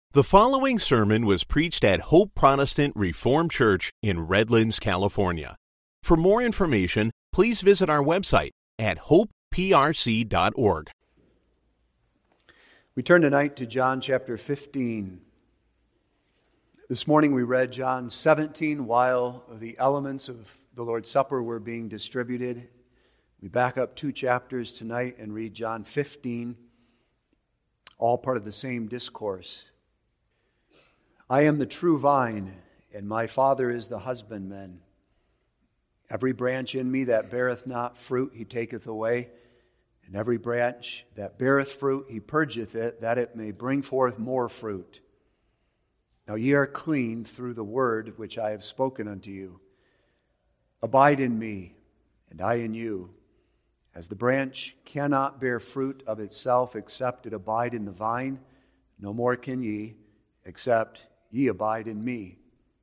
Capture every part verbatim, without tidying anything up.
The following sermon was preached at Hope Protestant Reformed Church in Redlands, California. For more information, please visit our website at hope p r c dot org. We turn tonight to John chapter fifteen. This morning we read John seventeen while the elements of the Lord's Supper were being distributed. We back up two chapters tonight and read John fifteen, all part of the same discourse. I am the true vine, and my Father is the husbandman. Every branch in me that beareth not fruit, he taketh away. And every branch that beareth fruit, he purgeth it, that it may bring forth more fruit. Now ye are clean through the word which I have spoken unto you. Abide in me, and I in you. As the branch cannot bear fruit of itself except it abide in the vine, no more can ye, except ye abide in me.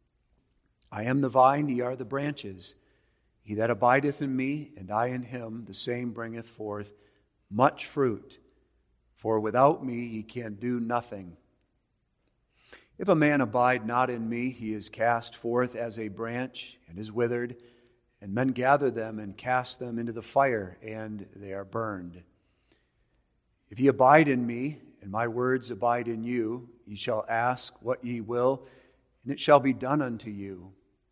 I am the vine, ye are the branches. He that abideth in me, and I in him, the same bringeth forth much fruit. For without me ye can do nothing. If a man abide not in me, he is cast forth as a branch, and is withered, and men gather them and cast them into the fire, and they are burned. If ye abide in me, and my words abide in you, ye shall ask what ye will, and it shall be done unto you.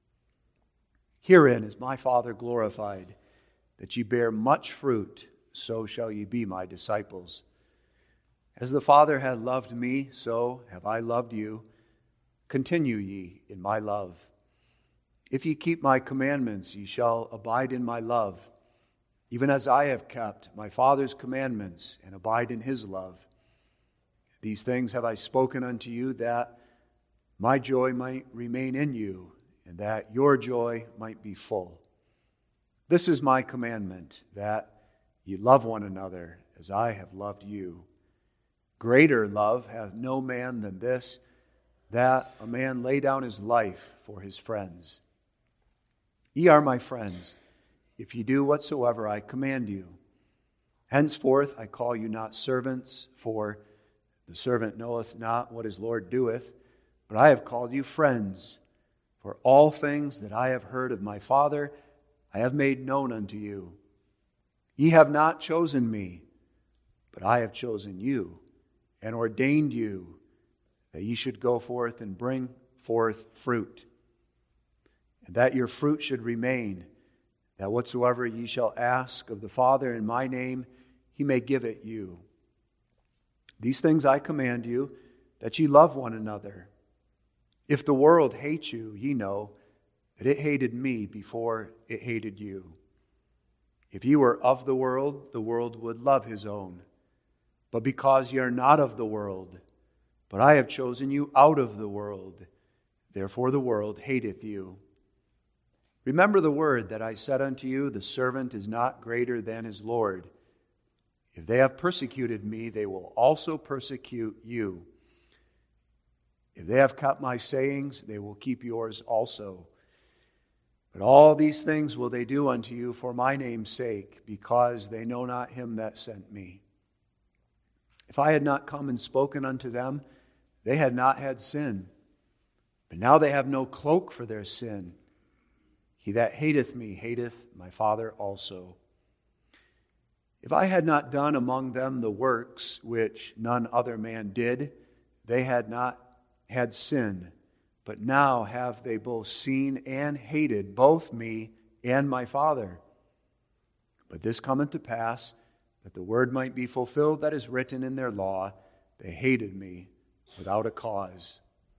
Herein is my Father glorified, that ye bear much fruit, so shall ye be my disciples. As the Father hath loved me, so have I loved you. Continue ye in my love. If ye keep my commandments, ye shall abide in my love, even as I have kept my Father's commandments, and abide in his love. These things have I spoken unto you, that my joy might remain in you, and that your joy might be full. This is my commandment, that ye love one another, as I have loved you. Greater love hath no man than this, that a man lay down his life for his friends. Ye are my friends, if ye do whatsoever I command you. Henceforth I call you not servants, for the servant knoweth not what his Lord doeth, but I have called you friends. For all things that I have heard of my Father, I have made known unto you. Ye have not chosen me, but I have chosen you, and ordained you, that ye should go forth and bring forth fruit, and that your fruit should remain, that whatsoever ye shall ask of the Father in my name, he may give it you. These things I command you, that ye love one another. If the world hate you, ye know that it hated me before it hated you. If ye were of the world, the world would love his own. But because ye are not of the world, but I have chosen you out of the world, therefore the world hateth you. Remember the word that I said unto you, the servant is not greater than his Lord. If they have persecuted me, they will also persecute you. If they have kept my sayings, they will keep yours also. But all these things will they do unto you for my name's sake, because they know not him that sent me. If I had not come and spoken unto them, they had not had sin. But now they have no cloak for their sin. He that hateth me hateth my Father also. If I had not done among them the works which none other man did, they had not had sin. But now have they both seen and hated both me and my Father. But this cometh to pass, that the word might be fulfilled that is written in their law, they hated me without a cause.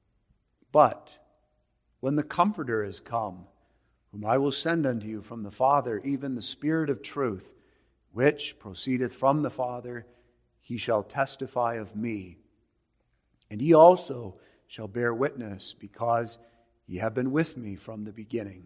But when the Comforter is come, whom I will send unto you from the Father, even the Spirit of truth, which proceedeth from the Father, he shall testify of me. And ye also shall bear witness, because ye have been with me from the beginning.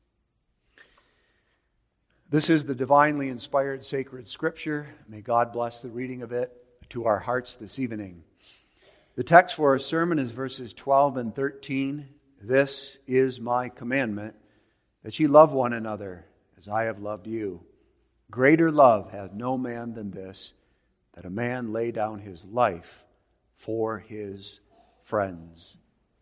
This is the divinely inspired sacred Scripture. May God bless the reading of it to our hearts this evening. The text for our sermon is verses twelve and thirteen. This is my commandment, that ye love one another, as I have loved you. Greater love hath no man than this, that a man lay down his life for his friends.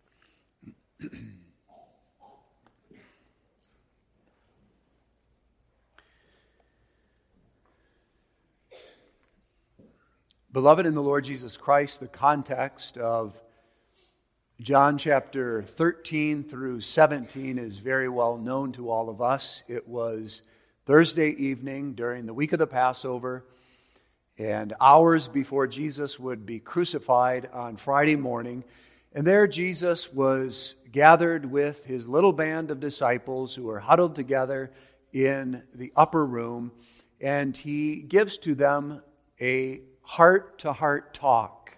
Beloved in the Lord Jesus Christ, the context of John chapter thirteen through seventeen is very well known to all of us. It was Thursday evening during the week of the Passover, and hours before Jesus would be crucified on Friday morning. And there Jesus was gathered with his little band of disciples who were huddled together in the upper room, and he gives to them a heart-to-heart talk.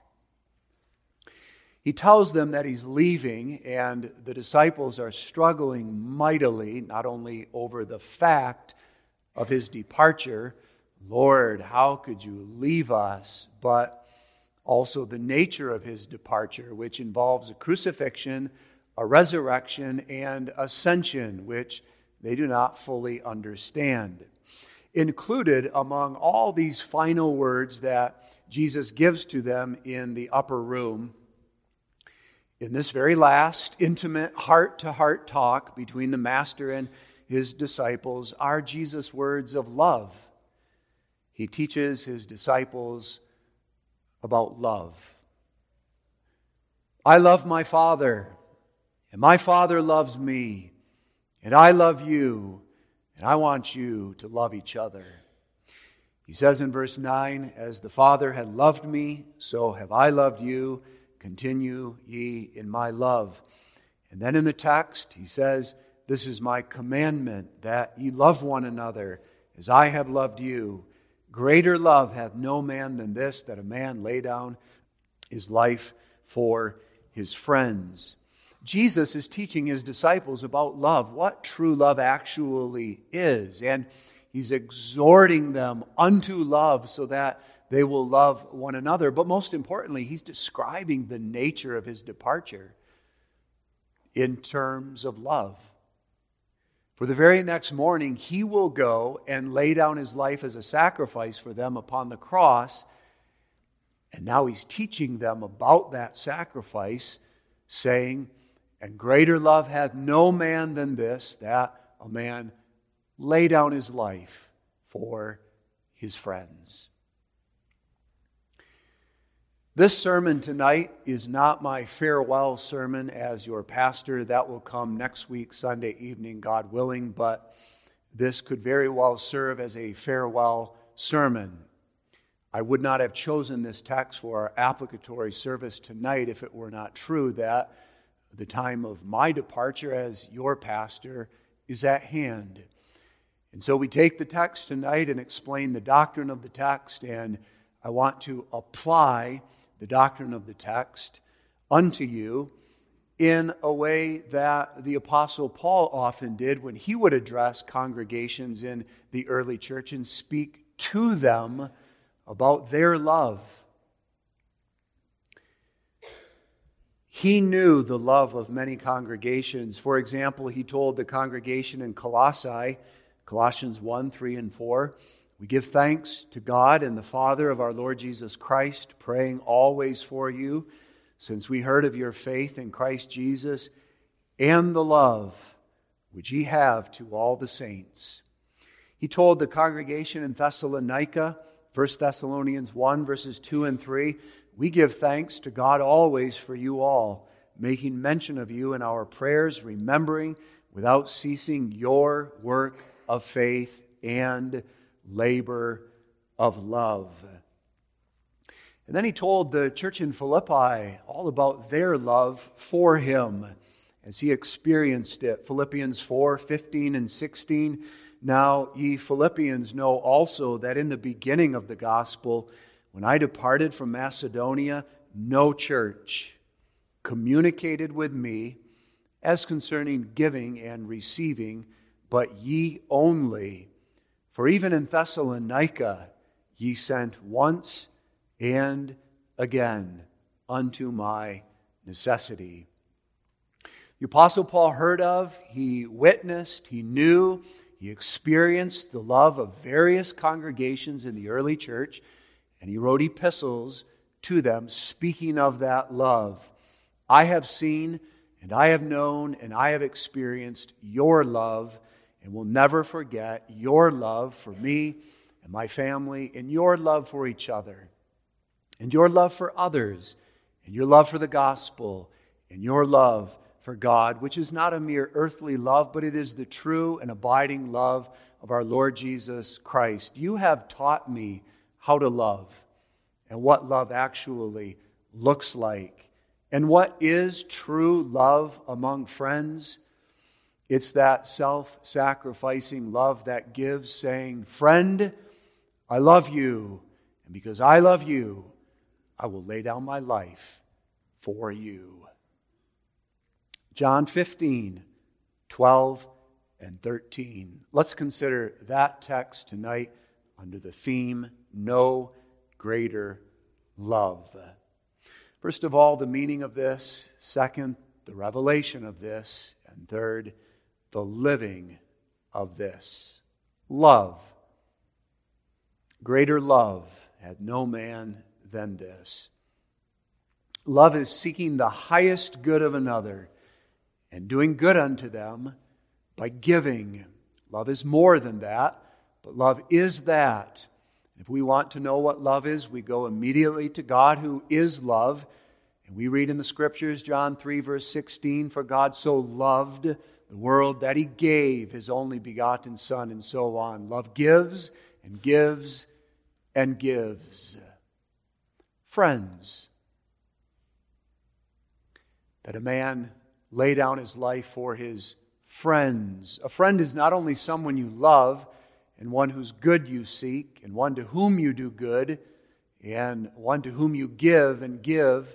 He tells them that he's leaving, and the disciples are struggling mightily, not only over the fact of his departure, Lord, how could you leave us, but also the nature of his departure, which involves a crucifixion, a resurrection, and ascension, which they do not fully understand. Included among all these final words that Jesus gives to them in the upper room, in this very last intimate heart-to-heart talk between the Master and his disciples, are Jesus' words of love. He teaches his disciples about love. I love my Father, and my Father loves me, and I love you, and I want you to love each other. He says in verse nine, as the Father had loved me, so have I loved you. Continue ye in my love. And then in the text, he says, this is my commandment, that ye love one another as I have loved you. Greater love hath no man than this, that a man lay down his life for his friends. Jesus is teaching his disciples about love, what true love actually is. And he's exhorting them unto love so that they will love one another. But most importantly, he's describing the nature of his departure in terms of love. For the very next morning, he will go and lay down his life as a sacrifice for them upon the cross. And now he's teaching them about that sacrifice, saying, and greater love hath no man than this, that a man lay down his life for his friends. This sermon tonight is not my farewell sermon as your pastor. That will come next week, Sunday evening, God willing, but this could very well serve as a farewell sermon. I would not have chosen this text for our applicatory service tonight if it were not true that the time of my departure as your pastor is at hand. And so we take the text tonight and explain the doctrine of the text, and I want to apply the doctrine of the text unto you in a way that the Apostle Paul often did when he would address congregations in the early church and speak to them about their love. He knew the love of many congregations. For example, he told the congregation in Colossae, Colossians one, three, and four, we give thanks to God and the Father of our Lord Jesus Christ, praying always for you, since we heard of your faith in Christ Jesus and the love which ye have to all the saints. He told the congregation in Thessalonica, First Thessalonians one, verses two and three, we give thanks to God always for you all, making mention of you in our prayers, remembering without ceasing your work of faith and labor of love. And then he told the church in Philippi all about their love for him as he experienced it. Philippians four, fifteen and sixteen. Now ye Philippians know also that in the beginning of the gospel, when I departed from Macedonia, no church communicated with me as concerning giving and receiving, but ye only. For even in Thessalonica ye sent once and again unto my necessity. The Apostle Paul heard of, he witnessed, he knew, he experienced the love of various congregations in the early church, and he wrote epistles to them speaking of that love. I have seen and I have known and I have experienced your love, and will never forget your love for me and my family, and your love for each other, and your love for others, and your love for the gospel, and your love for God, which is not a mere earthly love, but it is the true and abiding love of our Lord Jesus Christ. You have taught me how to love, and what love actually looks like. And what is true love among friends? It's that self-sacrificing love that gives, saying, "Friend, I love you, and because I love you, I will lay down my life for you." John fifteen, twelve, and thirteen. Let's consider that text tonight under the theme, No Greater Love. First of all, the meaning of this. Second, the revelation of this. And third, the living of this. Love. Greater love had no man than this. Love is seeking the highest good of another and doing good unto them by giving. Love is more than that, but love is that. If we want to know what love is, we go immediately to God, who is love. And we read in the Scriptures, John three, verse sixteen, "For God so loved the world that He gave His only begotten Son," and so on. Love gives and gives and gives. Friends. That a man lay down his life for his friends. A friend is not only someone you love, and one whose good you seek, and one to whom you do good, and one to whom you give and give.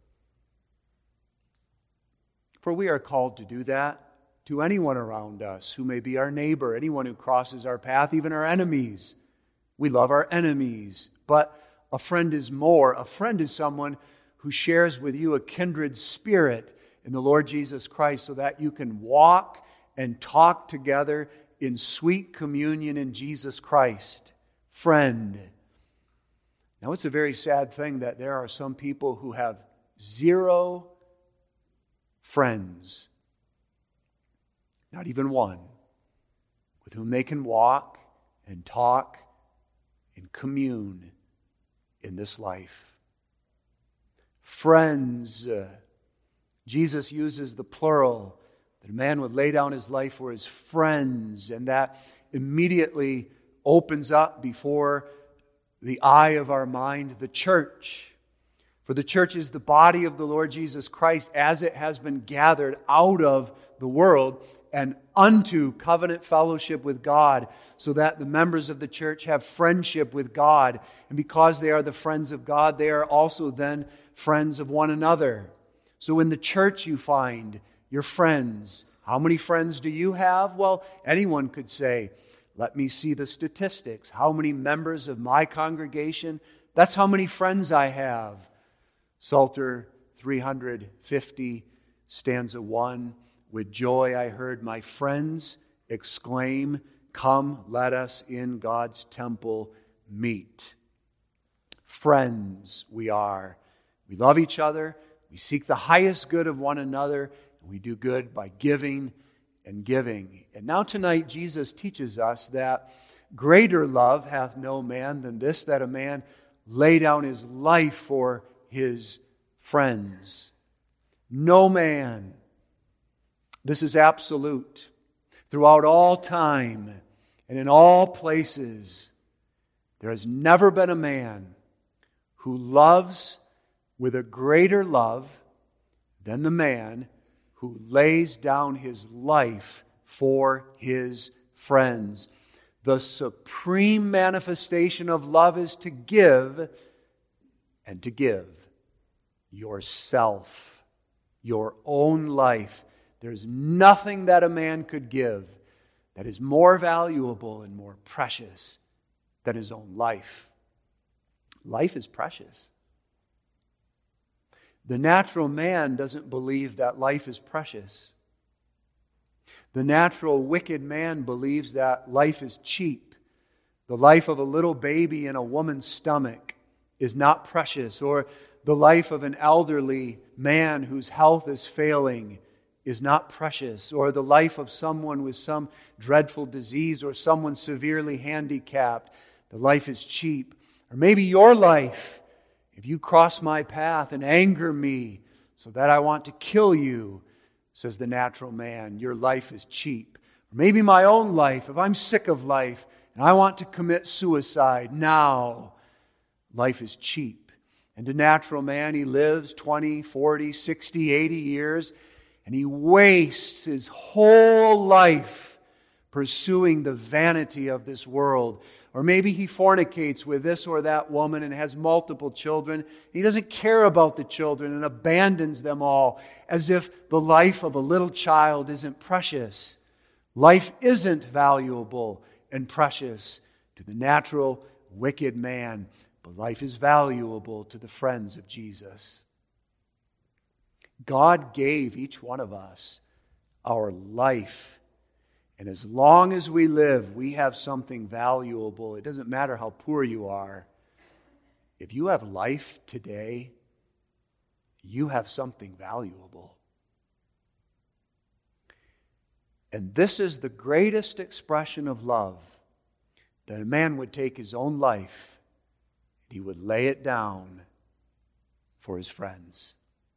For we are called to do that to anyone around us who may be our neighbor, anyone who crosses our path, even our enemies. We love our enemies, but a friend is more. A friend is someone who shares with you a kindred spirit in the Lord Jesus Christ, so that you can walk and talk together in sweet communion in Jesus Christ. Friend. Now, it's a very sad thing that there are some people who have zero friends. Not even one with whom they can walk and talk and commune in this life. Friends. Uh, Jesus uses the plural, that a man would lay down his life for his friends, and that immediately opens up before the eye of our mind the church. For the church is the body of the Lord Jesus Christ as it has been gathered out of the world and unto covenant fellowship with God, so that the members of the church have friendship with God. And because they are the friends of God, they are also then friends of one another. So in the church you find your friends. How many friends do you have? Well, anyone could say, "Let me see the statistics. How many members of my congregation? That's how many friends I have." Psalter three hundred fifty, stanza one. "With joy I heard my friends exclaim, 'Come, let us in God's temple meet.'" Friends we are. We love each other. We seek the highest good of one another, and we do good by giving and giving. And now tonight Jesus teaches us that greater love hath no man than this, that a man lay down his life for his friends. No man. This is absolute. Throughout all time and in all places, there has never been a man who loves with a greater love than the man who lays down his life for his friends. The supreme manifestation of love is to give, and to give yourself, your own life. There's nothing that a man could give that is more valuable and more precious than his own life. Life is precious. The natural man doesn't believe that life is precious. The natural wicked man believes that life is cheap. The life of a little baby in a woman's stomach is not precious, or the life of an elderly man whose health is failing is not precious, or the life of someone with some dreadful disease, or someone severely handicapped. The life is cheap. Or maybe your life, if you cross my path and anger me so that I want to kill you, says the natural man, your life is cheap. Or maybe my own life, if I'm sick of life and I want to commit suicide now, life is cheap. And the natural man, he lives twenty, forty, sixty, eighty years, and he wastes his whole life pursuing the vanity of this world. Or maybe he fornicates with this or that woman and has multiple children. He doesn't care about the children and abandons them all, as if the life of a little child isn't precious. Life isn't valuable and precious to the natural, wicked man, but life is valuable to the friends of Jesus. God gave each one of us our life. And as long as we live, we have something valuable. It doesn't matter how poor you are. If you have life today, you have something valuable. And this is the greatest expression of love, that a man would take his own life, and he would lay it down for his friends.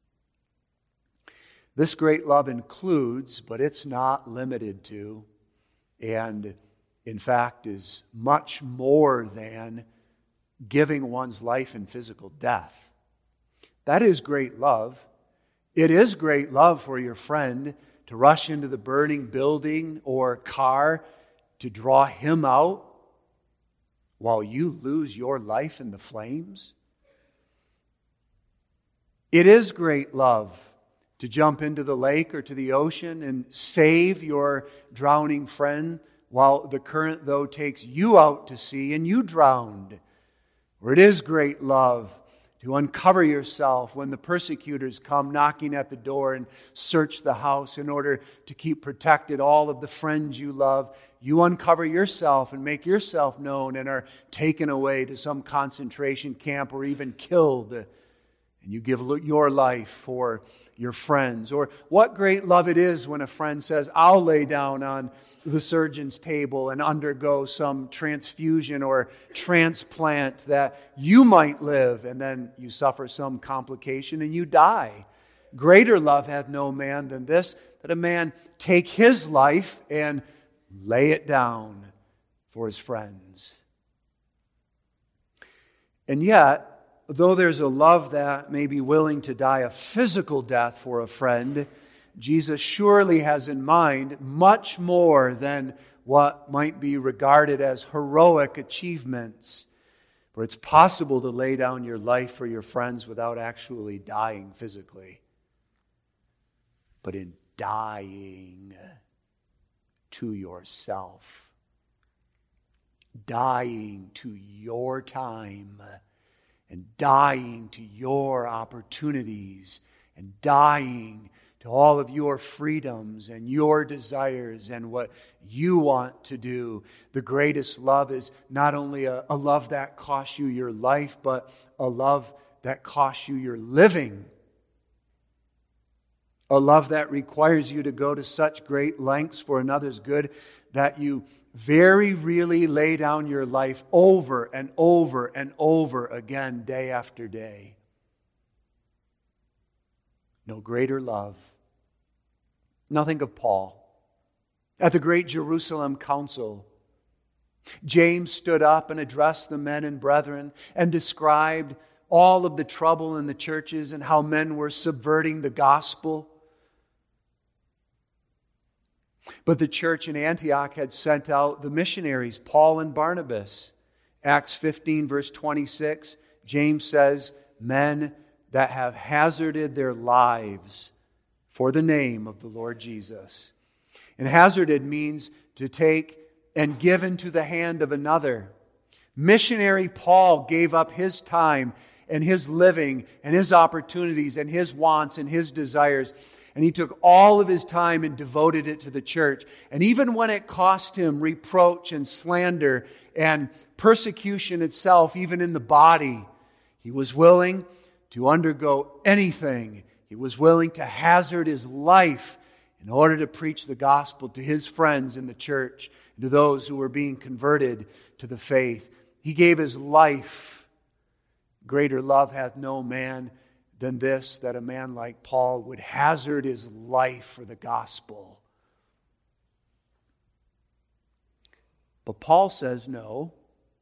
This great love includes, but it's not limited to, and in fact is much more than giving one's life in physical death. That is great love. It is great love for your friend to rush into the burning building or car to draw him out while you lose your life in the flames. It is great love to jump into the lake or to the ocean and save your drowning friend while the current, though, takes you out to sea and you drowned. Or it is great love to uncover yourself when the persecutors come knocking at the door and search the house in order to keep protected all of the friends you love. You uncover yourself and make yourself known and are taken away to some concentration camp or even killed. And you give your life for your friends. Or what great love it is when a friend says, I'll lay down on the surgeon's table and undergo some transfusion or transplant that you might live, and then you suffer some complication and you die. Greater love hath no man than this, that a man take his life and lay it down for his friends. And yet, though there's a love that may be willing to die a physical death for a friend, Jesus surely has in mind much more than what might be regarded as heroic achievements. For it's possible to lay down your life for your friends without actually dying physically. But in dying to yourself, dying to your time, and dying to your opportunities, and dying to all of your freedoms and your desires and what you want to do. The greatest love is not only a, a love that costs you your life, but a love that costs you your living. A love that requires you to go to such great lengths for another's good that you very really lay down your life over and over and over again, day after day. No greater love. Now think of Paul. At the great Jerusalem council, James stood up and addressed the men and brethren and described all of the trouble in the churches and how men were subverting the gospel. But the church in Antioch had sent out the missionaries, Paul and Barnabas. Acts fifteen, verse twenty-six, James says, men that have hazarded their lives for the name of the Lord Jesus. And hazarded means to take and give into the hand of another. Missionary Paul gave up his time and his living and his opportunities and his wants and his desires. And he took all of his time and devoted it to the church. And even when it cost him reproach and slander and persecution itself, even in the body, he was willing to undergo anything. He was willing to hazard his life in order to preach the gospel to his friends in the church and to those who were being converted to the faith. He gave his life. Greater love hath no man than this, that a man like Paul would hazard his life for the gospel. But Paul says, no.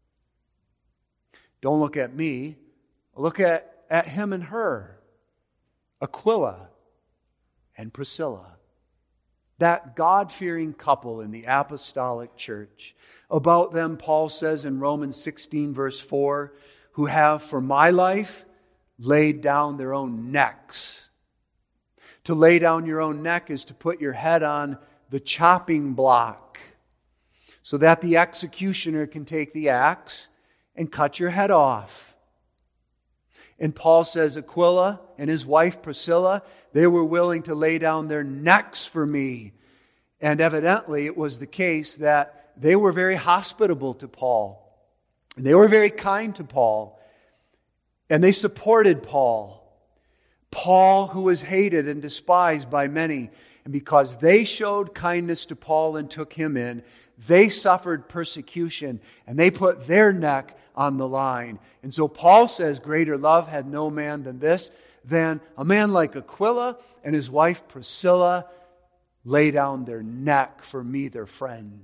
Don't look at me. Look at, at him and her. Aquila and Priscilla. That God-fearing couple in the apostolic church. About them, Paul says in Romans sixteen, verse four, who have for my life laid down their own necks. To lay down your own neck is to put your head on the chopping block so that the executioner can take the axe and cut your head off. And Paul says Aquila and his wife Priscilla, they were willing to lay down their necks for me. And evidently it was the case that they were very hospitable to Paul. And they were very kind to Paul. And they supported Paul. Paul, who was hated and despised by many. And because they showed kindness to Paul and took him in, they suffered persecution. And they put their neck on the line. And so Paul says, greater love had no man than this, than a man like Aquila and his wife Priscilla lay down their neck for me, their friend.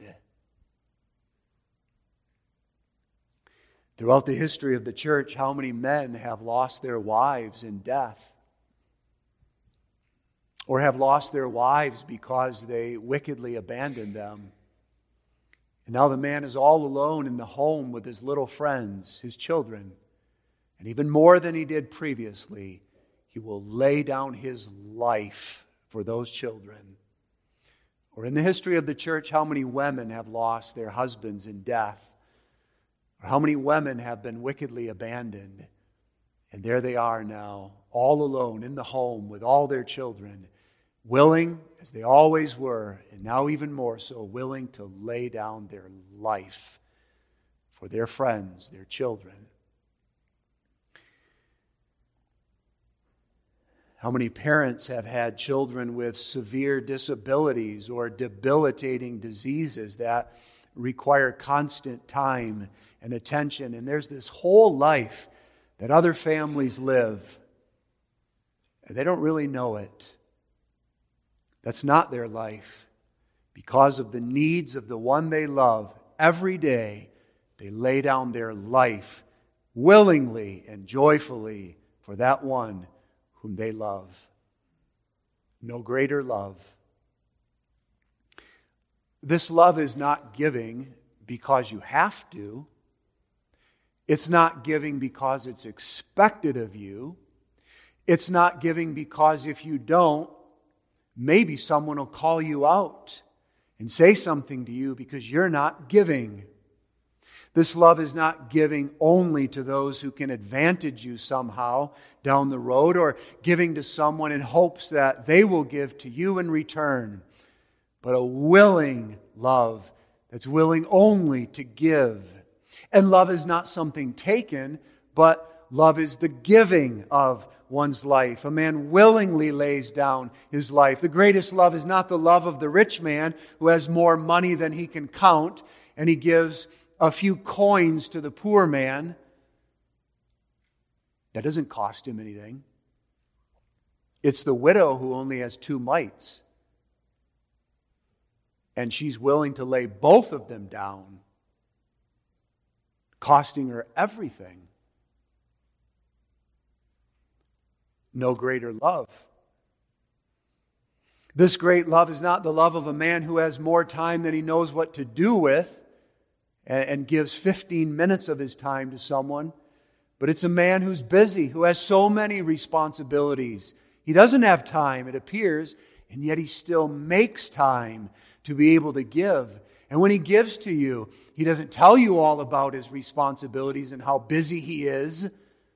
Throughout the history of the church, how many men have lost their wives in death? Or have lost their wives because they wickedly abandoned them? And now the man is all alone in the home with his little friends, his children. And even more than he did previously, he will lay down his life for those children. Or in the history of the church, how many women have lost their husbands in death? Or how many women have been wickedly abandoned? And there they are now, all alone in the home with all their children, willing, as they always were, and now even more so, willing to lay down their life for their friends, their children. How many parents have had children with severe disabilities or debilitating diseases that require constant time and attention? And there's this whole life that other families live, and they don't really know it. That's not their life. Because of the needs of the one they love, every day they lay down their life willingly and joyfully for that one whom they love. No greater love. This love is not giving because you have to. It's not giving because it's expected of you. It's not giving because if you don't, maybe someone will call you out and say something to you because you're not giving. This love is not giving only to those who can advantage you somehow down the road, or giving to someone in hopes that they will give to you in return, but a willing love that's willing only to give. And love is not something taken, but love is the giving of one's life. A man willingly lays down his life. The greatest love is not the love of the rich man who has more money than he can count, and he gives a few coins to the poor man. That doesn't cost him anything. It's the widow who only has two mites, and she's willing to lay both of them down, costing her everything. No greater love. This great love is not the love of a man who has more time than he knows what to do with and, and gives fifteen minutes of his time to someone, but it's a man who's busy, who has so many responsibilities. He doesn't have time, it appears, and yet he still makes time to be able to give. And when he gives to you, he doesn't tell you all about his responsibilities and how busy he is.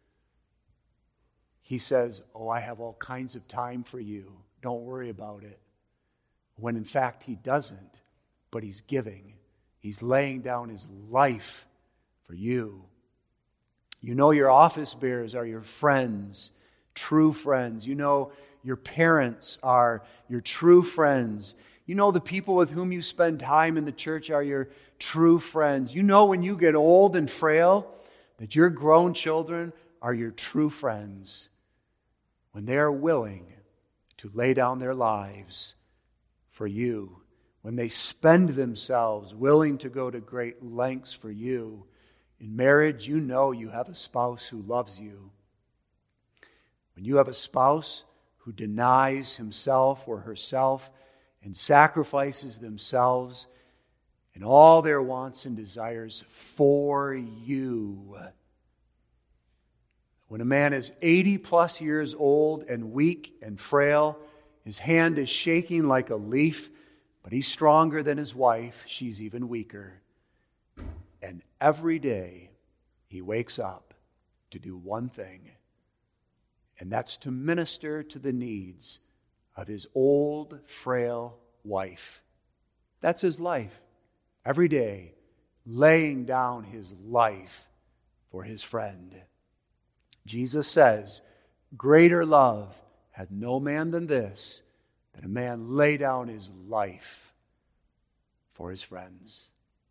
He says, oh, I have all kinds of time for you. Don't worry about it. When in fact he doesn't, but he's giving. He's laying down his life for you. You know your office bearers are your friends. true friends. You know your parents are your true friends. You know the people with whom you spend time in the church are your true friends. You know when you get old and frail that your grown children are your true friends. When they are willing to lay down their lives for you. When they spend themselves willing to go to great lengths for you. In marriage, you know you have a spouse who loves you. When you have a spouse who denies himself or herself and sacrifices themselves and all their wants and desires for you. When a man is eighty plus years old and weak and frail, his hand is shaking like a leaf, but he's stronger than his wife. She's even weaker. And every day he wakes up to do one thing, and that's to minister to the needs of his old, frail wife. That's his life. Every day, laying down his life for his friend. Jesus says, greater love hath no man than this, that a man lay down his life for his friends.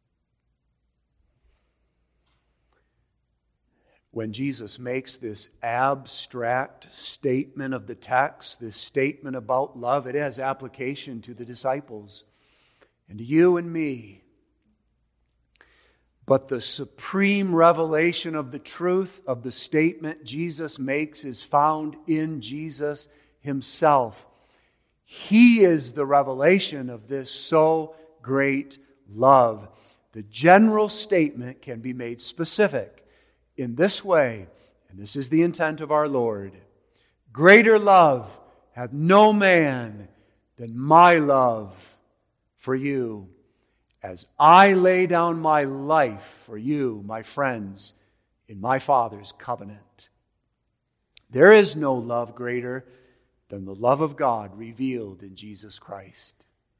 When Jesus makes this abstract statement of the text, this statement about love, it has application to the disciples and to you and me. But the supreme revelation of the truth of the statement Jesus makes is found in Jesus Himself. He is the revelation of this so great love. The general statement can be made specific in this way, and this is the intent of our Lord. Greater love hath no man than my love for you, as I lay down my life for you, my friends, in my Father's covenant. There is no love greater than the love of God revealed in Jesus Christ.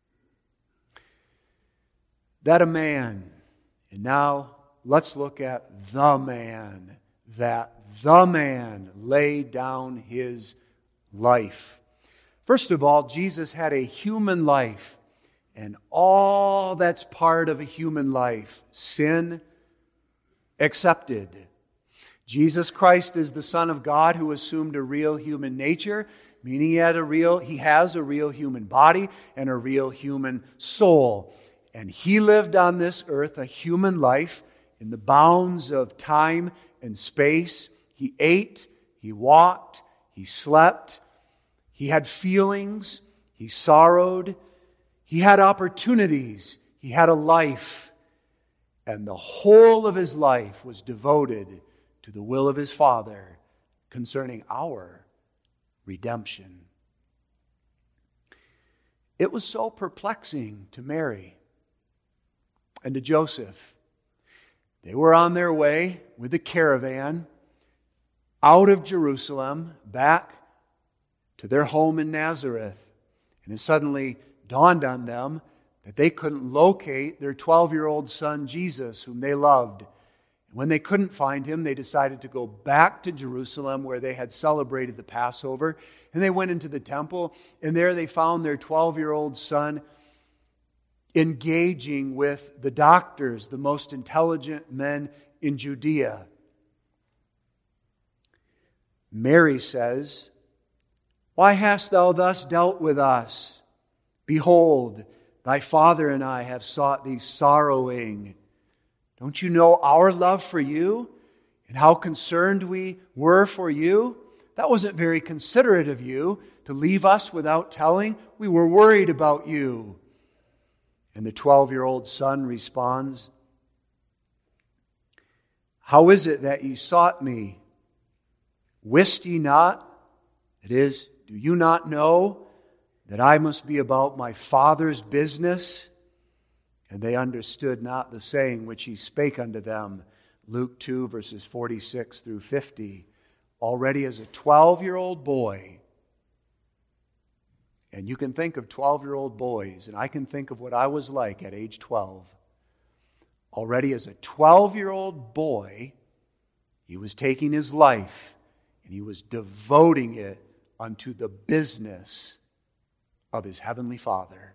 That a man, and now let's look at the man, that the man laid down his life. First of all, Jesus had a human life, and all that's part of a human life, sin accepted. Jesus Christ is the Son of God who assumed a real human nature, meaning he had a real, he has a real human body and a real human soul. And he lived on this earth a human life in the bounds of time and space. He ate, he walked, he slept, he had feelings, he sorrowed, he had opportunities, he had a life. And the whole of his life was devoted to the will of his Father concerning our redemption. It was so perplexing to Mary and to Joseph. They were on their way with the caravan out of Jerusalem back to their home in Nazareth. And it suddenly dawned on them that they couldn't locate their twelve-year-old son Jesus, whom they loved. And when they couldn't find him, they decided to go back to Jerusalem where they had celebrated the Passover. And they went into the temple, and there they found their twelve-year-old son engaging with the doctors, the most intelligent men in Judea. Mary says, "Why hast thou thus dealt with us? Behold, thy father and I have sought thee sorrowing. Don't you know our love for you and how concerned we were for you? That wasn't very considerate of you to leave us without telling. We were worried about you." And the twelve-year-old son responds, "How is it that ye sought me? Wist ye not, that is, do you not know that I must be about my Father's business?" And they understood not the saying which he spake unto them. Luke two, verses forty-six through fifty. Already as a twelve-year-old boy, and you can think of twelve-year-old boys, and I can think of what I was like at age twelve. Already as a twelve-year-old boy, he was taking his life and he was devoting it unto the business of his heavenly Father.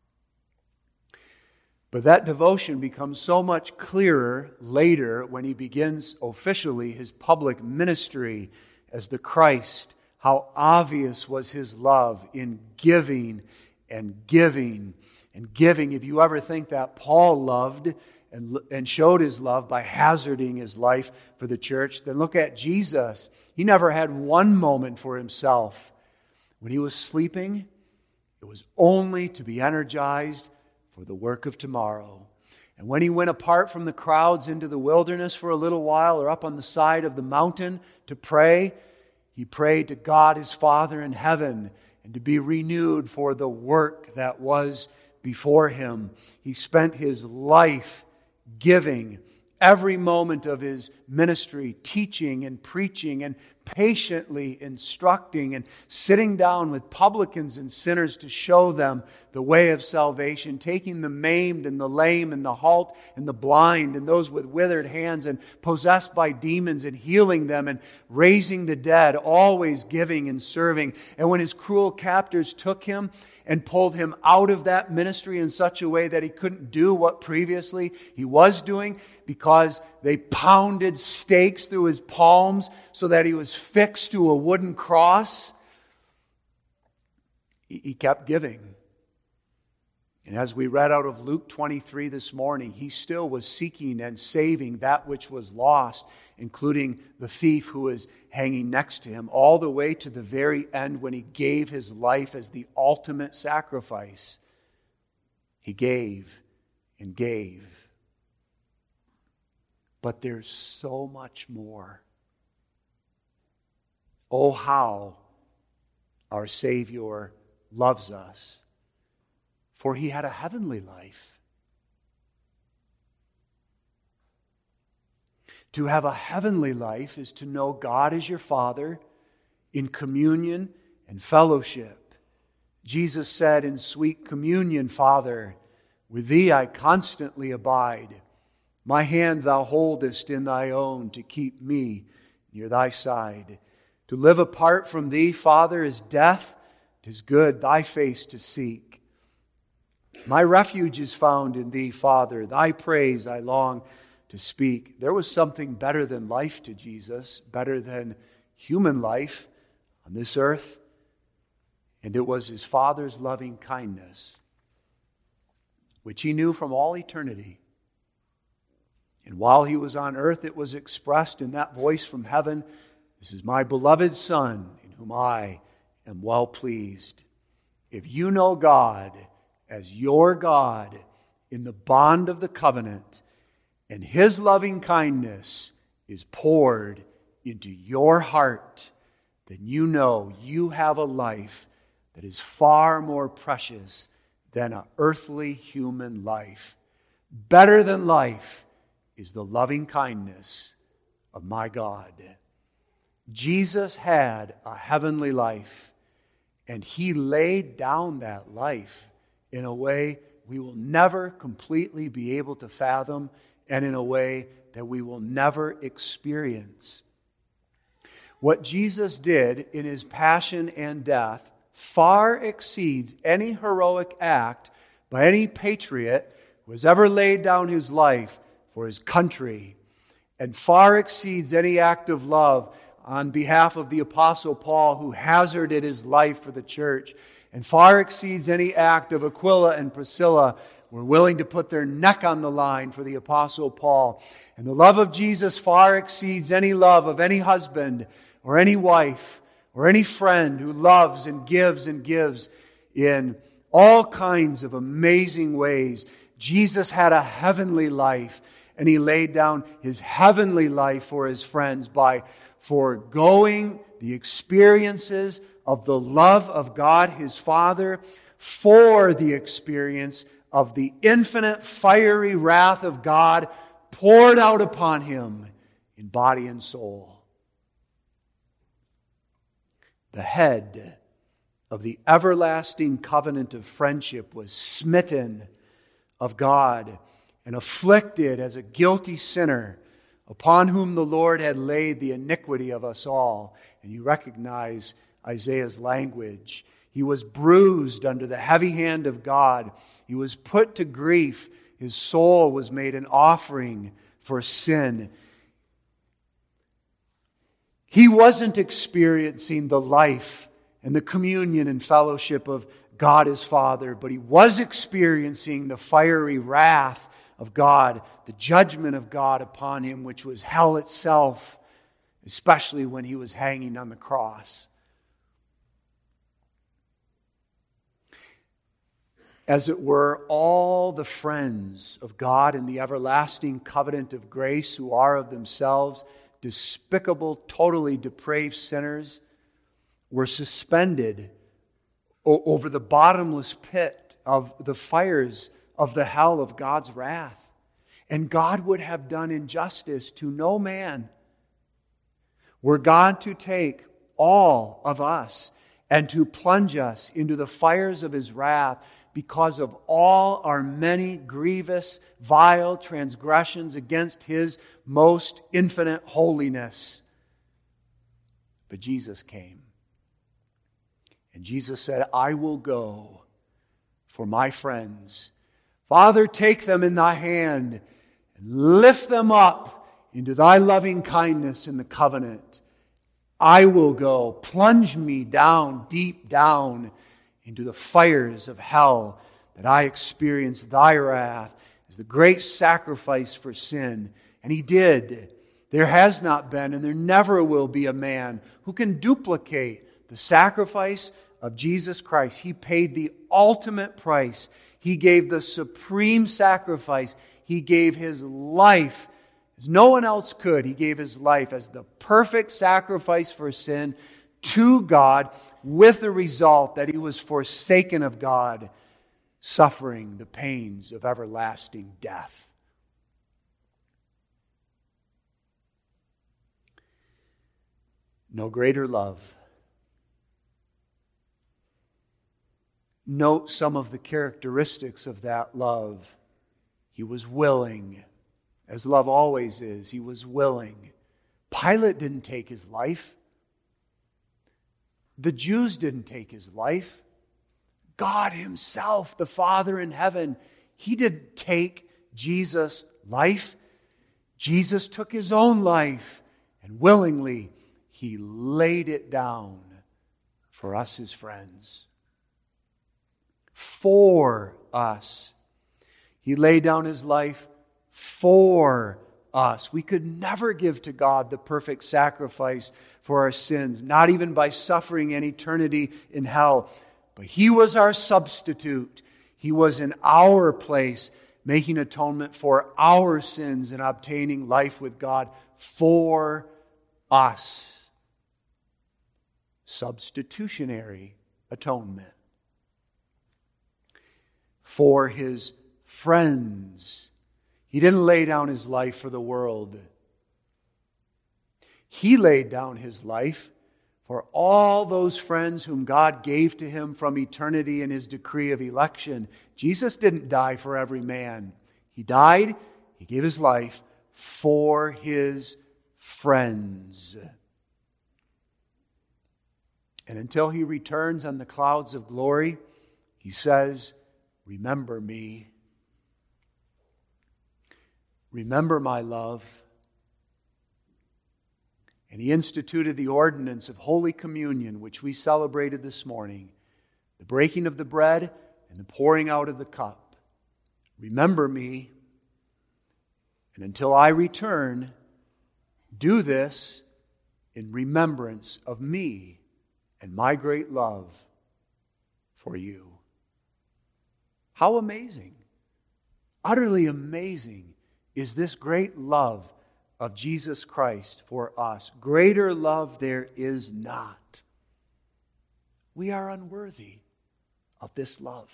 But that devotion becomes so much clearer later when he begins officially his public ministry as the Christ. How obvious was his love in giving and giving and giving. If you ever think that Paul loved and, and showed his love by hazarding his life for the church, then look at Jesus. He never had one moment for himself. When he was sleeping, it was only to be energized for the work of tomorrow. And when he went apart from the crowds into the wilderness for a little while, or up on the side of the mountain to pray, he prayed to God his Father in heaven and to be renewed for the work that was before him. He spent his life giving, every moment of his ministry, teaching and preaching and patiently instructing and sitting down with publicans and sinners to show them the way of salvation, taking the maimed and the lame and the halt and the blind and those with withered hands and possessed by demons and healing them and raising the dead, always giving and serving. And when his cruel captors took him and pulled him out of that ministry in such a way that he couldn't do what previously he was doing, because they pounded stakes through his palms so that he was fixed to a wooden cross, he kept giving. And as we read out of Luke twenty-three this morning, he still was seeking and saving that which was lost, including the thief who was hanging next to him, all the way to the very end when he gave his life as the ultimate sacrifice. He gave and gave. But there's so much more. Oh, how our Savior loves us. For he had a heavenly life. To have a heavenly life is to know God as your Father in communion and fellowship. Jesus said in sweet communion, Father, with thee I constantly abide. My hand thou holdest in thy own to keep me near thy side. To live apart from thee, Father, is death. 'Tis good thy face to seek. My refuge is found in thee, Father. Thy praise I long to speak. There was something better than life to Jesus, better than human life on this earth. And it was his Father's loving kindness, which he knew from all eternity. And while he was on earth, it was expressed in that voice from heaven, this is my beloved Son, in whom I am well pleased. If you know God as your God in the bond of the covenant, and his loving kindness is poured into your heart, then you know you have a life that is far more precious than an earthly human life. Better than life is the loving kindness of my God. Jesus had a heavenly life, and he laid down that life in a way we will never completely be able to fathom, and in a way that we will never experience. What Jesus did in his passion and death far exceeds any heroic act by any patriot who has ever laid down his life for his country, and far exceeds any act of love on behalf of the Apostle Paul, who hazarded his life for the church, and far exceeds any act of Aquila and Priscilla, who were willing to put their neck on the line for the Apostle Paul. And the love of Jesus far exceeds any love of any husband or any wife or any friend who loves and gives and gives in all kinds of amazing ways. Jesus had a heavenly life, and he laid down his heavenly life for his friends by foregoing the experiences of the love of God his Father for the experience of the infinite fiery wrath of God poured out upon him in body and soul. The head of the everlasting covenant of friendship was smitten of God and afflicted as a guilty sinner upon whom the Lord had laid the iniquity of us all. And you recognize Isaiah's language. He was bruised under the heavy hand of God. He was put to grief. His soul was made an offering for sin. He wasn't experiencing the life and the communion and fellowship of God his Father, but he was experiencing the fiery wrath of God, the judgment of God upon him, which was hell itself, especially when he was hanging on the cross. As it were, all the friends of God in the everlasting covenant of grace, who are of themselves despicable, totally depraved sinners, were suspended o- over the bottomless pit of the fires of the hell of God's wrath. And God would have done injustice to no man were God to take all of us and to plunge us into the fires of his wrath because of all our many grievous, vile transgressions against his most infinite holiness. But Jesus came. And Jesus said, I will go for my friends. Father, take them in thy hand and lift them up into thy loving kindness in the covenant. I will go. Plunge me down, deep down, into the fires of hell, that I experience thy wrath as the great sacrifice for sin. And he did. There has not been and there never will be a man who can duplicate the sacrifice of Jesus Christ. He paid the ultimate price. He gave the supreme sacrifice. He gave his life as no one else could. He gave his life as the perfect sacrifice for sin to God, with the result that he was forsaken of God, suffering the pains of everlasting death. No greater love. Note some of the characteristics of that love. He was willing, as love always is. He was willing. Pilate didn't take his life. The Jews didn't take his life. God himself, the Father in heaven, he didn't take Jesus' life. Jesus took his own life, and willingly he laid it down for us, his friends. For us. He laid down his life for us. We could never give to God the perfect sacrifice for our sins, not even by suffering an eternity in hell. But he was our substitute. He was in our place, making atonement for our sins and obtaining life with God for us. Substitutionary atonement. For his friends. He didn't lay down his life for the world. He laid down his life for all those friends whom God gave to him from eternity in his decree of election. Jesus didn't die for every man. He died, he gave his life for his friends. And until he returns on the clouds of glory, he says, remember me. Remember my love. And he instituted the ordinance of Holy Communion, which we celebrated this morning. The breaking of the bread and the pouring out of the cup. Remember me. And until I return, do this in remembrance of me and my great love for you. How amazing, utterly amazing is this great love of Jesus Christ for us. Greater love there is not. We are unworthy of this love.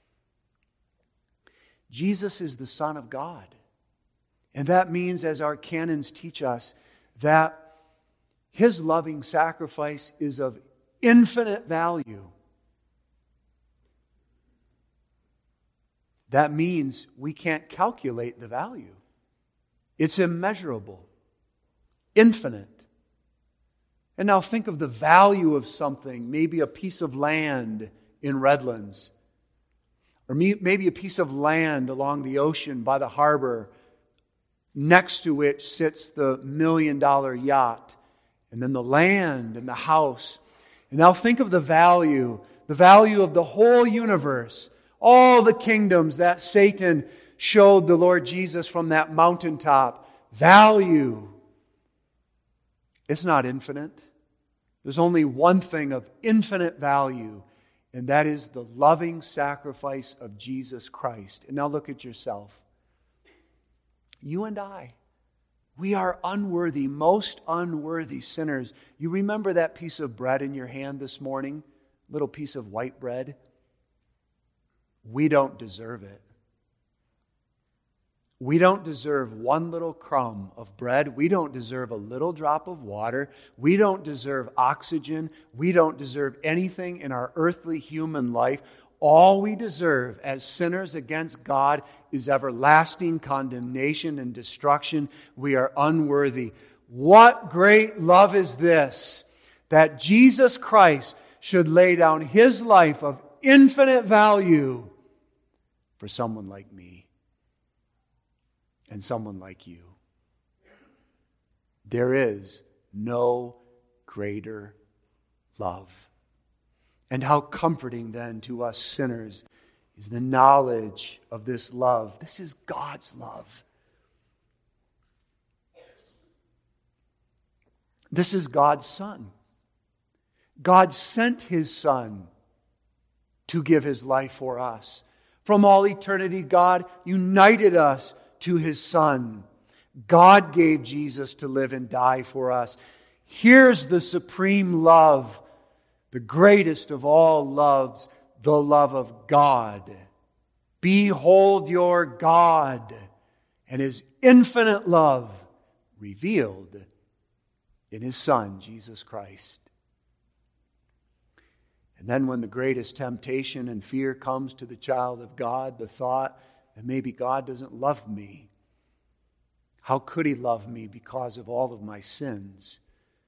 Jesus is the Son of God. And that means, as our canons teach us, that his loving sacrifice is of infinite value. That means we can't calculate the value. It's immeasurable. Infinite. And now think of the value of something, maybe a piece of land in Redlands, or maybe a piece of land along the ocean by the harbor, next to which sits the million dollar yacht, and then the land and the house. And now think of the value, the value of the whole universe, all the kingdoms that Satan showed the Lord Jesus from that mountaintop. Value. It's not infinite. There's only one thing of infinite value, and that is the loving sacrifice of Jesus Christ. And now look at yourself. You and I, we are unworthy, most unworthy sinners. You remember that piece of bread in your hand this morning? Little piece of white bread? We don't deserve it. We don't deserve one little crumb of bread. We don't deserve a little drop of water. We don't deserve oxygen. We don't deserve anything in our earthly human life. All we deserve as sinners against God is everlasting condemnation and destruction. We are unworthy. What great love is this, that Jesus Christ should lay down His life of infinite value for someone like me. And someone like you. There is no greater love. And how comforting then to us sinners is the knowledge of this love. This is God's love. This is God's Son. God sent His Son to give His life for us. From all eternity, God united us to His Son. God gave Jesus to live and die for us. Here's the supreme love, the greatest of all loves, the love of God. Behold your God and His infinite love revealed in His Son, Jesus Christ. And then when the greatest temptation and fear comes to the child of God, the thought that maybe God doesn't love me. How could He love me because of all of my sins?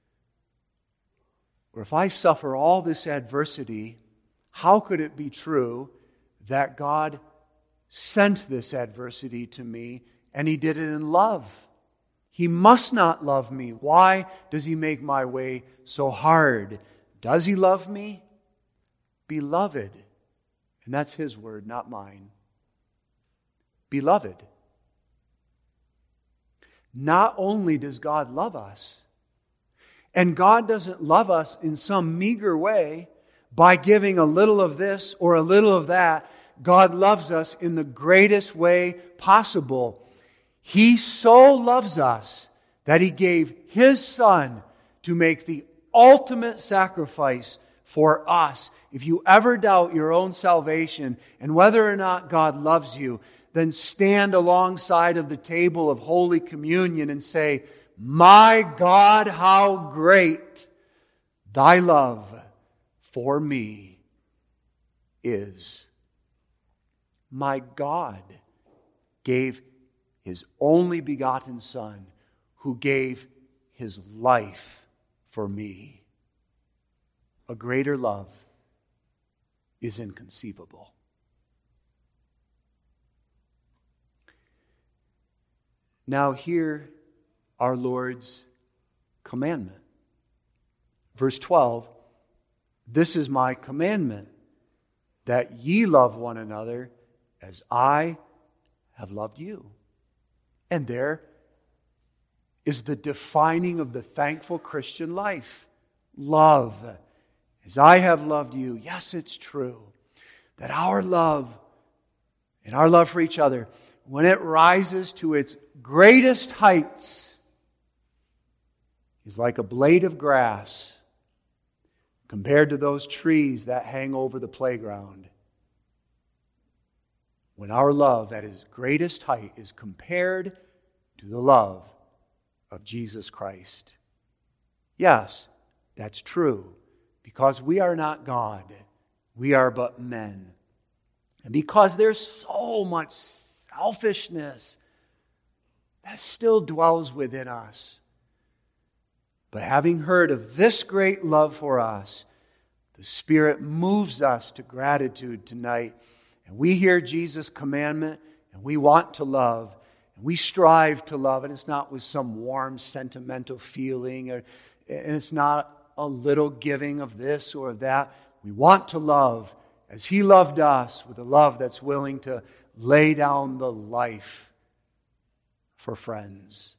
Or if I suffer all this adversity, how could it be true that God sent this adversity to me and He did it in love? He must not love me. Why does He make my way so hard? Does He love me? Beloved. And that's His word, not mine. Beloved. Not only does God love us, and God doesn't love us in some meager way by giving a little of this or a little of that. God loves us in the greatest way possible. He so loves us that He gave His Son to make the ultimate sacrifice for us. If you ever doubt your own salvation and whether or not God loves you, then stand alongside of the table of Holy Communion and say, my God, how great Thy love for me is. My God gave His only begotten Son, who gave His life for me. A greater love is inconceivable. Now hear our Lord's commandment. Verse twelve, this is my commandment, that ye love one another as I have loved you. And there is the defining of the thankful Christian life. Love. As I have loved you. Yes, it's true that our love and our love for each other, when it rises to its greatest heights, is like a blade of grass compared to those trees that hang over the playground. When our love at its greatest height is compared to the love of Jesus Christ. Yes, that's true, because we are not God. We are but men. And because there's so much selfishness that still dwells within us, But having heard of this great love for us, the Spirit moves us to gratitude tonight. And we hear Jesus' commandment, and we want to love, and we strive to love. And it's not with some warm, sentimental feeling, or, and it's not a little giving of this or of that. We want to love as He loved us, with a love that's willing to lay down the life for friends.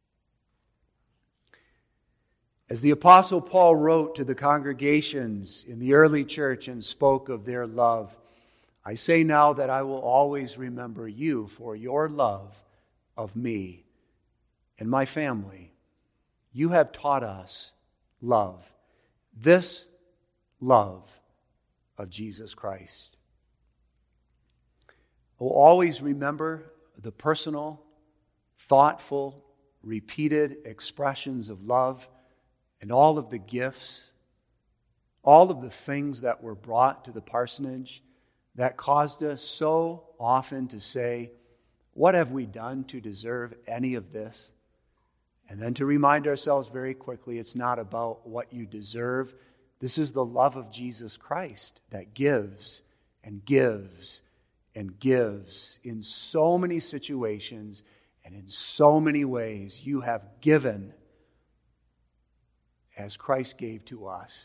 As the Apostle Paul wrote to the congregations in the early church and spoke of their love, I say now that I will always remember you for your love of me and my family. You have taught us love, this love of Jesus Christ. I will always remember the personal, thoughtful, repeated expressions of love and all of the gifts, all of the things that were brought to the parsonage that caused us so often to say, what have we done to deserve any of this? And then to remind ourselves very quickly, it's not about what you deserve. This is the love of Jesus Christ that gives and gives and gives in so many situations and in so many ways. You have given as Christ gave to us.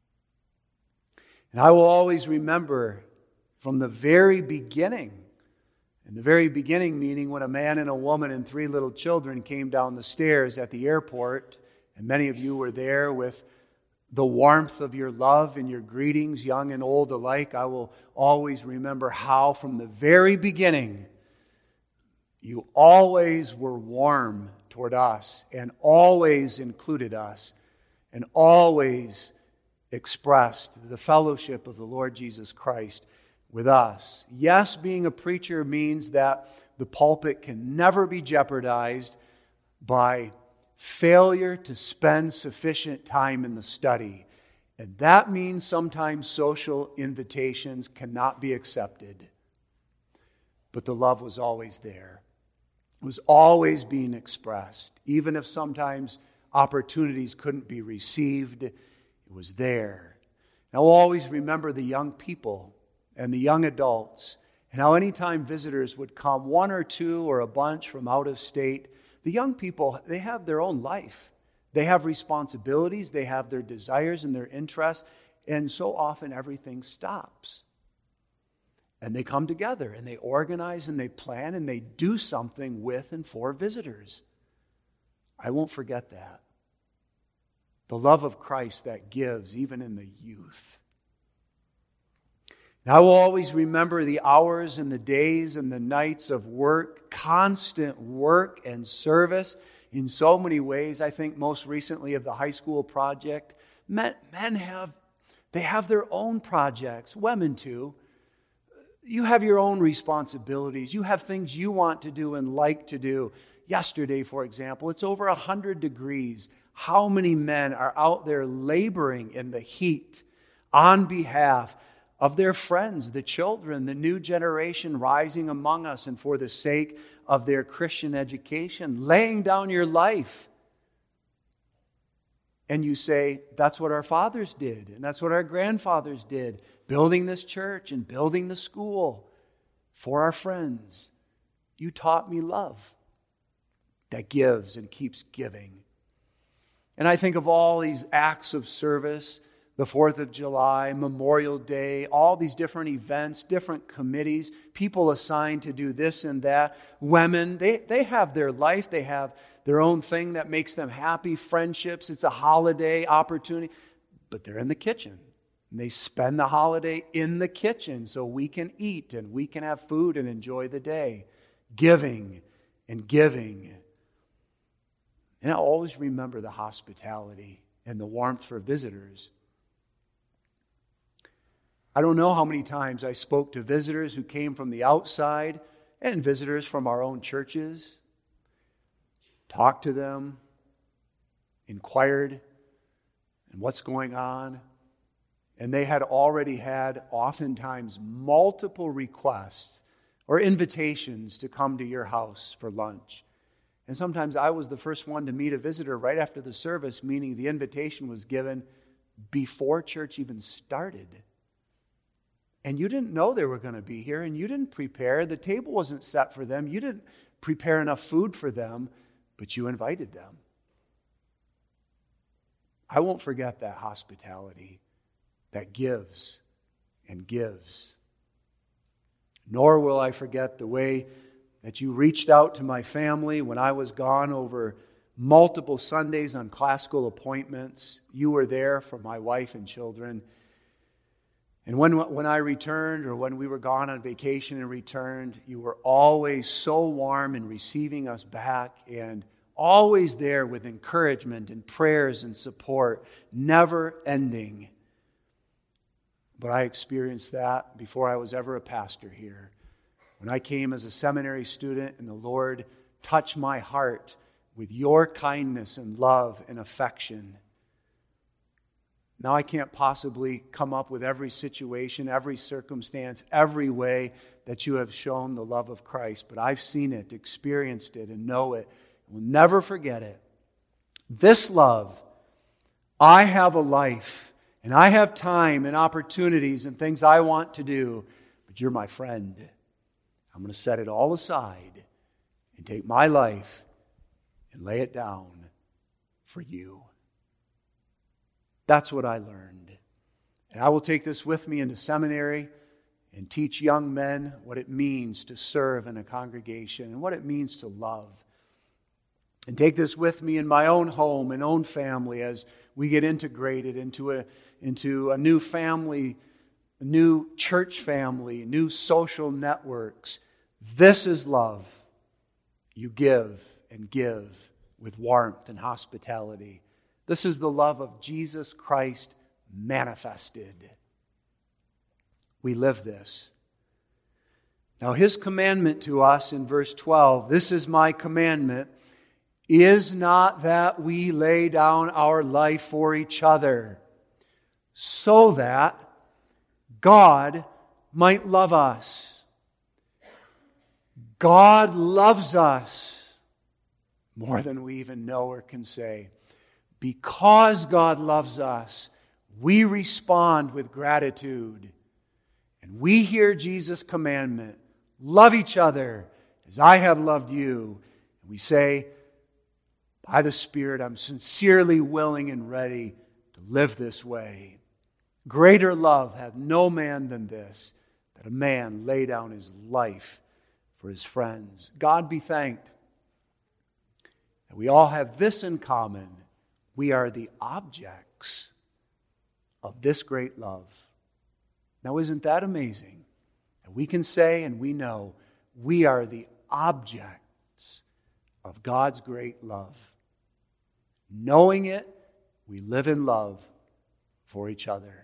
And I will always remember from the very beginning, in the very beginning meaning when a man and a woman and three little children came down the stairs at the airport, and many of you were there with the warmth of your love and your greetings, young and old alike. I will always remember how from the very beginning you always were warm toward us and always included us and always expressed the fellowship of the Lord Jesus Christ with us. Yes, being a preacher means that the pulpit can never be jeopardized by failure to spend sufficient time in the study. And that means sometimes social invitations cannot be accepted. But the love was always there. It was always being expressed. Even if sometimes opportunities couldn't be received, it was there. And I'll always remember the young people and the young adults, and how anytime visitors would come, one or two or a bunch from out of state, the young people, they have their own life. They have responsibilities, they have their desires and their interests, and so often everything stops. And they come together and they organize and they plan and they do something with and for visitors. I won't forget that. The love of Christ that gives even in the youth. And I will always remember the hours and the days and the nights of work, constant work and service in so many ways. I think most recently of the high school project. Men, men have, they have their own projects, women too. You have your own responsibilities. You have things you want to do and like to do. Yesterday, for example, it's over one hundred degrees. How many men are out there laboring in the heat on behalf of their friends, the children, the new generation rising among us, and for the sake of their Christian education, laying down your life? And you say, that's what our fathers did, and that's what our grandfathers did, building this church and building the school for our friends. You taught me love that gives and keeps giving. And I think of all these acts of service, the fourth of July, Memorial Day, all these different events, different committees, people assigned to do this and that. Women, they, they have their life, they have their own thing that makes them happy, friendships, it's a holiday opportunity, but they're in the kitchen. And they spend the holiday in the kitchen so we can eat and we can have food and enjoy the day. Giving and giving. And I always remember the hospitality and the warmth for visitors. I don't know how many times I spoke to visitors who came from the outside and visitors from our own churches. Talked to them, inquired, and what's going on. And they had already had oftentimes multiple requests or invitations to come to your house for lunch. And sometimes I was the first one to meet a visitor right after the service, meaning the invitation was given before church even started. And you didn't know they were going to be here, and you didn't prepare. The table wasn't set for them. You didn't prepare enough food for them, but you invited them. I won't forget that hospitality that gives and gives. Nor will I forget the way that you reached out to my family when I was gone over multiple Sundays on classical appointments. You were there for my wife and children. And when, when I returned, or when we were gone on vacation and returned, you were always so warm in receiving us back, and always there with encouragement and prayers and support, never ending. But I experienced that before I was ever a pastor here. When I came as a seminary student and the Lord touched my heart with your kindness and love and affection. Now I can't possibly come up with every situation, every circumstance, every way that you have shown the love of Christ, but I've seen it, experienced it, and know it. We'll never forget it. This love, I have a life, and I have time and opportunities and things I want to do, but you're my friend. I'm going to set it all aside and take my life and lay it down for you. That's what I learned. And I will take this with me into seminary and teach young men what it means to serve in a congregation and what it means to love. And take this with me in my own home and own family as we get integrated into a, into a new family, a new church family, new social networks. This is love. You give and give with warmth and hospitality. This is the love of Jesus Christ manifested. We live this. Now His commandment to us in verse twelve, this is my commandment, is not that we lay down our life for each other, so that God might love us. God loves us more than we even know or can say. Because God loves us, we respond with gratitude. And we hear Jesus' commandment, love each other as I have loved you. And we say, by the Spirit, I'm sincerely willing and ready to live this way. Greater love hath no man than this, that a man lay down his life for his friends. God be thanked that we all have this in common. We are the objects of this great love. Now, isn't that amazing? And we can say and we know we are the objects of God's great love. Knowing it, we live in love for each other.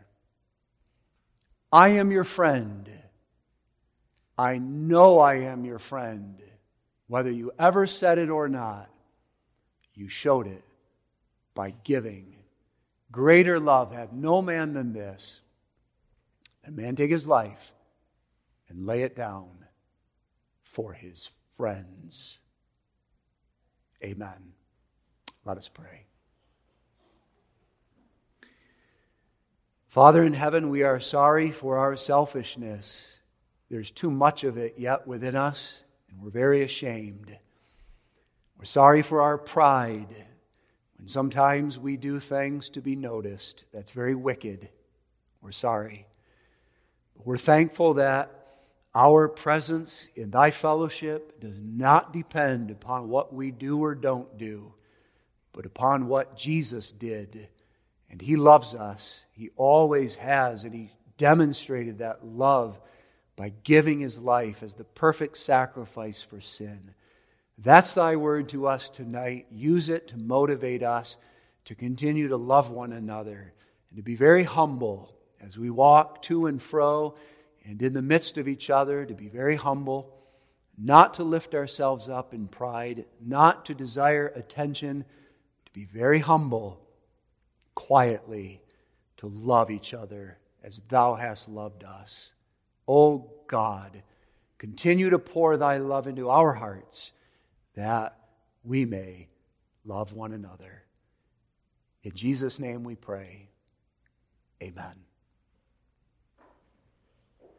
I am your friend. I know I am your friend. Whether you ever said it or not, you showed it by giving. Greater love hath no man than this, that man take his life and lay it down for his friends. Amen. Let us pray. Father in heaven, we are sorry for our selfishness. There's too much of it yet within us, and we're very ashamed. We're sorry for our pride. When sometimes we do things to be noticed, that's very wicked. We're sorry. But we're thankful that our presence in Thy fellowship does not depend upon what we do or don't do, but upon what Jesus did. And He loves us. He always has, and He demonstrated that love by giving His life as the perfect sacrifice for sin. That's Thy word to us tonight. Use it to motivate us to continue to love one another and to be very humble as we walk to and fro and in the midst of each other, to be very humble, not to lift ourselves up in pride, not to desire attention, to be very humble, quietly, to love each other as Thou hast loved us. O God, continue to pour Thy love into our hearts, that we may love one another. In Jesus' name we pray. Amen.